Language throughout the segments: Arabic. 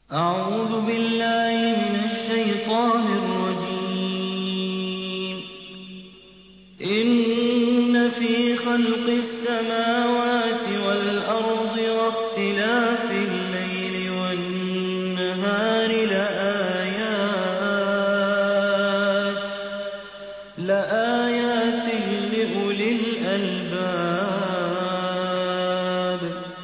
أعوذ بالله من الشيطان الرجيم. إن في خلق السماوات والأرض واختلاف الليل والنهار لآيات لأولي الألباب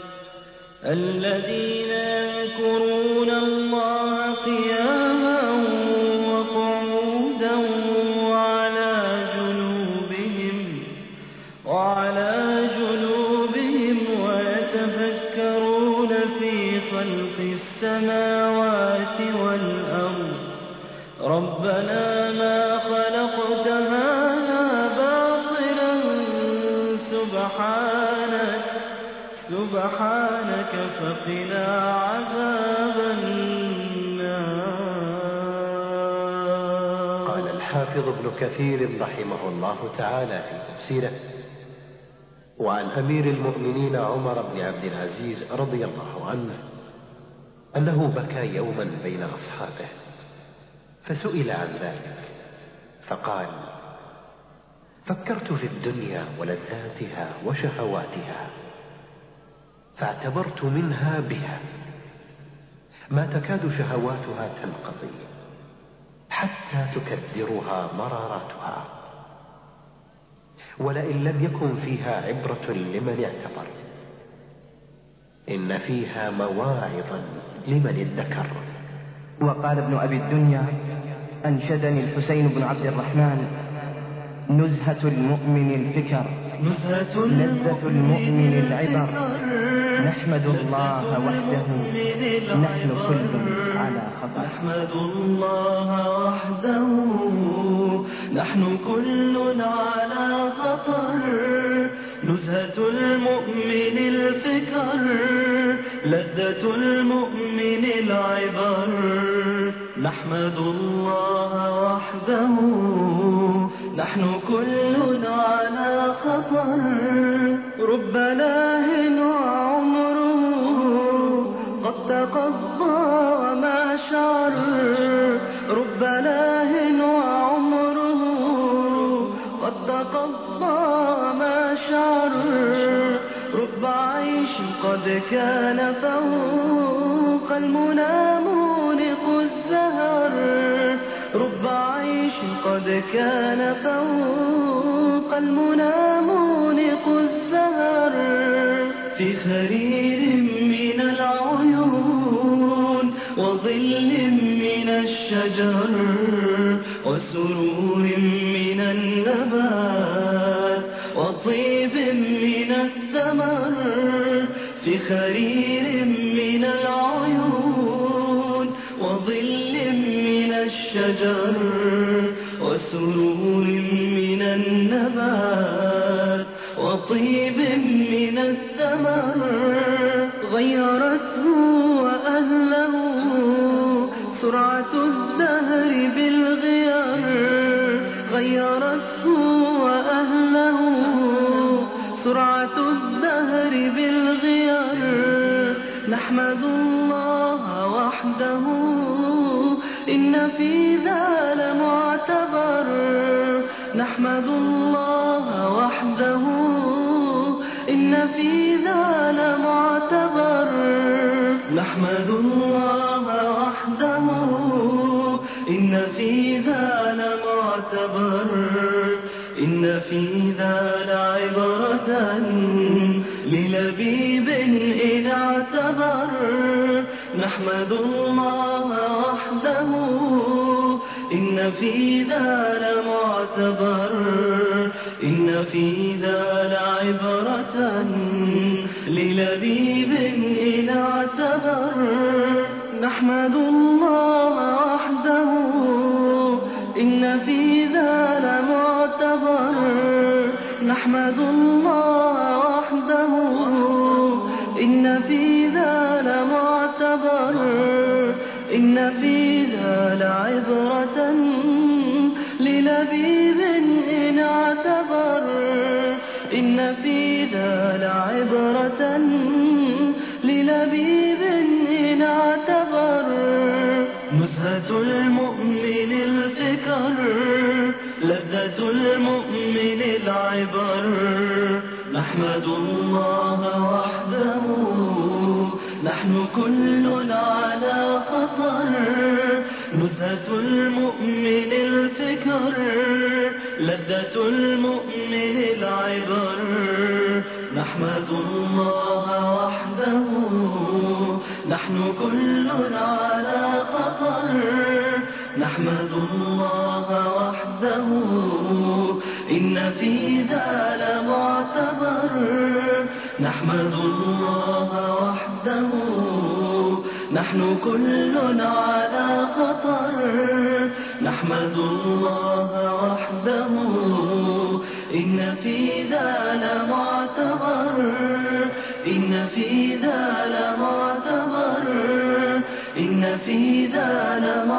الذين يذكرون الله قياما وقعودا وعلى جنوبهم ويتفكرون في خلق السماوات والأرض ربنا ما خلقت هذا باطلا سبحانك فقنا عذاب النار. قال الحافظ ابن كثير رحمه الله تعالى في تفسيره: وعن أمير المؤمنين عمر بن عبد العزيز رضي الله عنه أنه بكى يوما بين أصحابه، فسئل عن ذلك فقال: فكرت في الدنيا ولذاتها وشهواتها، فاعتبرت منها بها ما تكاد شهواتها تنقضي حتى تكدرها مراراتها، ولئن لم يكن فيها عبرة لمن اعتبر إن فيها مواعظا لمن ادكر. وقال ابن أبي الدنيا: أنشدني الحسين بن عبد الرحمن: نزهة المؤمن الفكر، لذة المؤمن العبر، نحمد الله وحده، نحن كل على خطر. نحمد الله وحده، نحن كل على خطر. نزهة المؤمن الفكر، لذة المؤمن العبر، نحمد الله وحده، نحن كل على خطر. رب لاه وعمره قد تقضى وما شعر، رب لاه وعمره قد تقضى وما شعر. رب عيش قد كان فوق المنى مونق الزهر، رب عيش قد كان فوق المنى مونق الزهر. في خرير من العيون وظل من الشجر وسرور من النبات وطيب من الثمر. في خرير من العيون وظل من الشجر وسرور من النبات وطيب من الثمر. غيرته وأهله سرعة الدهر بالغيار، غيرته وأهله سرعة الدهر بالغيار. نحمد الله وحده، إن في ذا لمعتبر. نحمد الله وحده، إن في ذا لمعتبر. نحمد الله وحده، إن في ذا لمعتبر. إن في ذا لعبرة للبيب إن اعتبر. نحمد الله وحده، إن في ذا لمعتبر. إن في ذا لعبرة للبيب إن اعتبر. نحمد الله وحده، إن في ذا لمعتبر. نحمد الله وحده، إن في ذا لمعتبر. إن في ذا لعبرة للبيب إن اعتبر. إن في ذا لعبرة للبيب إن اعتبر. نزهة المؤمن الفكر، لذة المؤمن العبر. نحمد الله وحده، نحن كل على خطر. نزهة المؤمن الفكر، لذة المؤمن العبر. نحمد الله وحده، نحن كل على خطر. نحمد الله وحده، إن في ذا لمعتبر. نحمد الله وحده، نحن كل على خطر. نحمد الله وحده، إن في ذا لمعتبر. إن في ذا لمعتبر. إن في ذا لمعتبر.